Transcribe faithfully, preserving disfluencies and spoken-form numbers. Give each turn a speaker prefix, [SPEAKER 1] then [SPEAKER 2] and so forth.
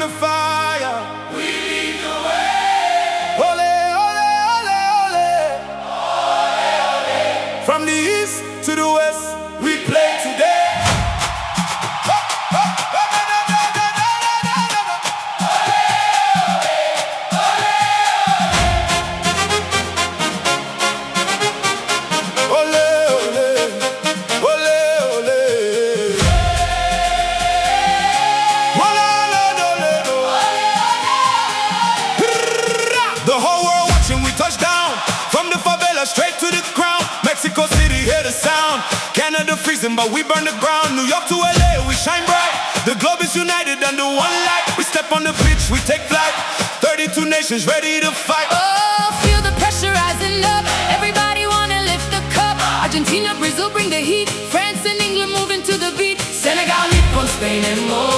[SPEAKER 1] the fire.
[SPEAKER 2] We lead the way.
[SPEAKER 1] Ole, ole, ole, ole.
[SPEAKER 2] Ole, ole.
[SPEAKER 1] From the east to the west, we play today. The whole world watching, we touch down. From the favela straight to the crown. Mexico City, hear the sound. Canada freezing, but we burn the ground. New York to L A, we shine bright. The globe is united under one light. We step on the pitch, we take flight. thirty-two nations ready to fight.
[SPEAKER 3] Oh, feel the pressure rising up. Everybody wanna lift the cup. Argentina, Brazil, bring the heat. France and England moving to the beat. Senegal, Nippon, Spain and more.